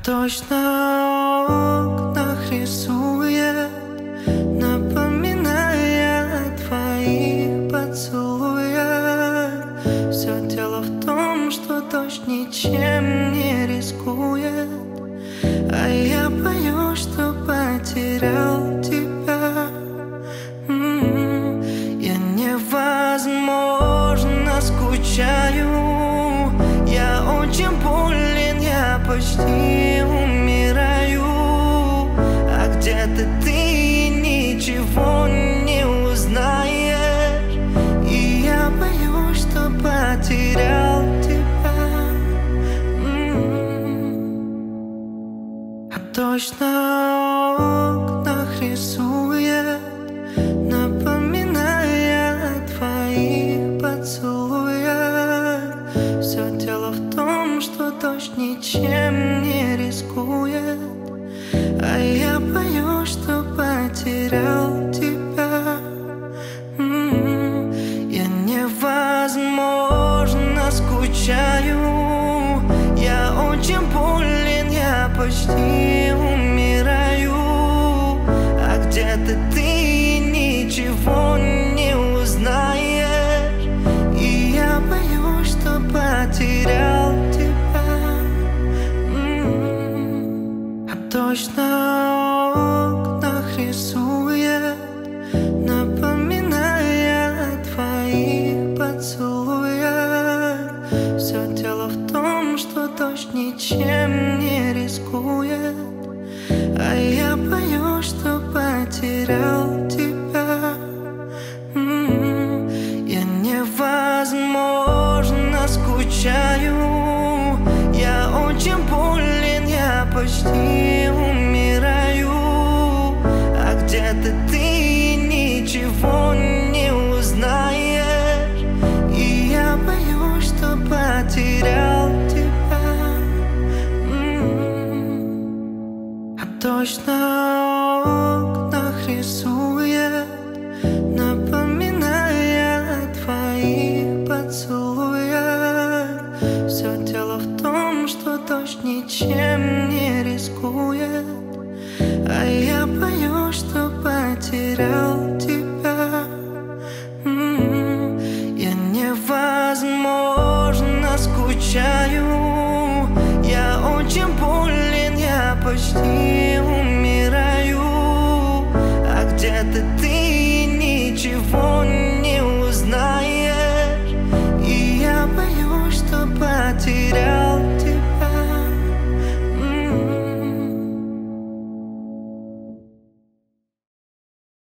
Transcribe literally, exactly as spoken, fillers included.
Дождь на окнах рисует, напоминая о твоих поцелуях. Все дело в том, что дождь ничем не рискует, а я боюсь, что потерял тебя. М-м-м. Я невозможно скучаю, я очень болен, я почти умираю. А где-то ты ничего не узнаешь, и я боюсь, что потерял тебя. М-м-м. А дождь на окнах рисует, напоминая о твоих поцелуях. Все дело в том, что дождь ничем не рискует, а я боюсь, что потерял тебя. М-м-м. Я невозможно скучаю, я очень болен, я почти умираю. А где-то ты ничего не узнаешь, и я боюсь, что потерял тебя. М-м-м. А дождь на окнах рисует, напоминая о твоих поцелуях. Все дело в том, что дождь ничем не рискует, а я боюсь, что потерял тебя. М-м-м. Я невозможно скучаю, я очень болен, я почти умираю. А где-то ты ничего не узнаешь, и я боюсь, что потерял тебя. М-м-м. А дождь на окнах рисует, напоминая о твоих поцелуях. Все дело в том, что дождь ничем не рискует, а я боюсь, что потерял тебя. М-м-м. Я невозможно скучаю, я очень болен, я почти умираю. А где-то ты ничего не узнаешь, и я боюсь, что потерял тебя. М-м-м. А дождь на окнах рисует, напоминая о твоих поцелуях. Все дело в том, что дождь ничем не рискует, а я боюсь, что потерял тебя. М-м-м. Я невозможно скучаю, я очень болен, я почти умираю.